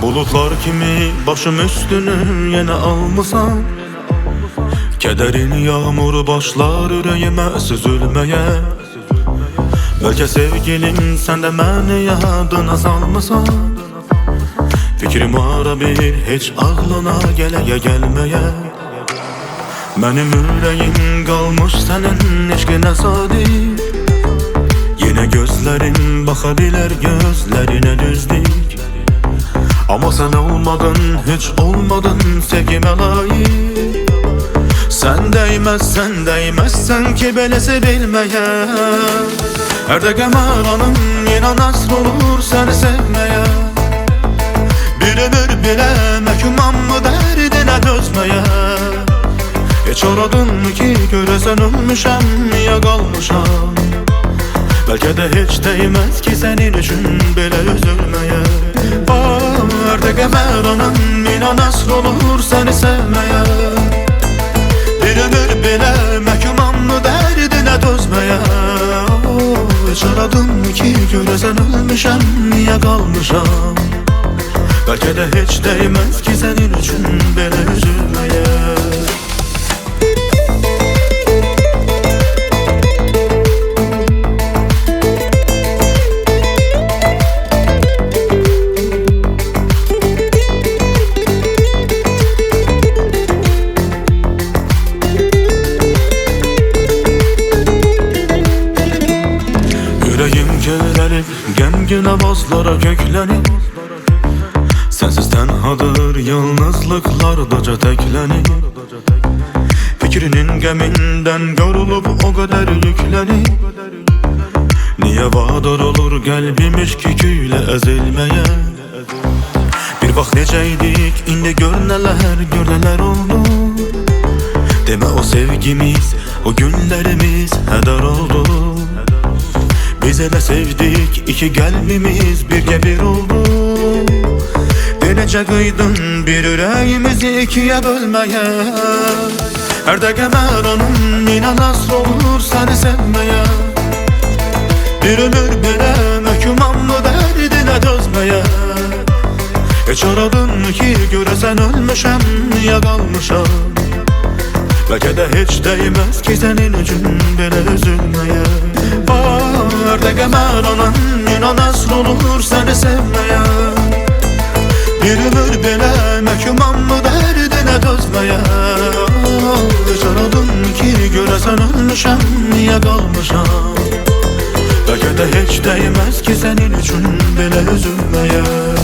Bulutlar kimi başım üstünü yine almısan, kederin yağmuru başlar ürəyimə süzülməyə. Bəlkə sevgilim sən də məni yadına salmısan, fikrim ara bir heç ağlına gələyə gəlməyə. Mənim ürəyim qalmış sənin eşqinə sadiq, yenə gözlərin baxa bilər gözlərinə düzdük. Ama sen olmadın, hiç olmadın sevgime layık. Sen değmezsen ki belə sevilmeye. Her de gemeranın yine nasr olur seni sevmeye. Bir ömür bile məhkumam mı dərdinə dözmeye. Hiç aradın ki görəsən ölmüşəm ya qalmışam. Belki de hiç değmez ki senin için belə üzülmeye. Her de gemeranın yine nasr olur seni sevmeye. Bir ömür bile məhkumam mı dərdinə dözmeye. Hiç aradın ki görəsən ölmüşəm ya qalmışam. Belki de hiç değmez ki senin için belə üzülmeye. Yüreğim körelip gemgin avazlara köklenip, sensiz tenhadır yalnızlıklardaca teklenip. Fikrinin geminden yorulup o kadar yüklenip, niye vadar olur kalbimiz küküyle ezilmeye. Bir vaxt necəydik, indi gör neler oldu. Deme o sevgimiz, o günlerimiz heder oldu. Biz elə sevdik, iki qəlbimiz birgə bir oldu. Denəcə qıydın bir ürəyimizi ikiyə bölməyə. Hər dəqiqə məranın yine nasr olur səni sevməyə. Bir ömür belə məhkumam mı dərdinə dözməyə. Heç aradın ki görəsən ölmüşəm ya qalmışam. Belki de hiç değmez ki senin için belə üzülmeye. Her dəqiqə məranın yine nasr olur seni sevmeye. Bir ömür belə məhkumam mı dərdinə dözmeye. Heç aradın ki görəsən ölmüşəm ya qalmışam. Belki de hiç değmez ki senin için belə üzülmeye.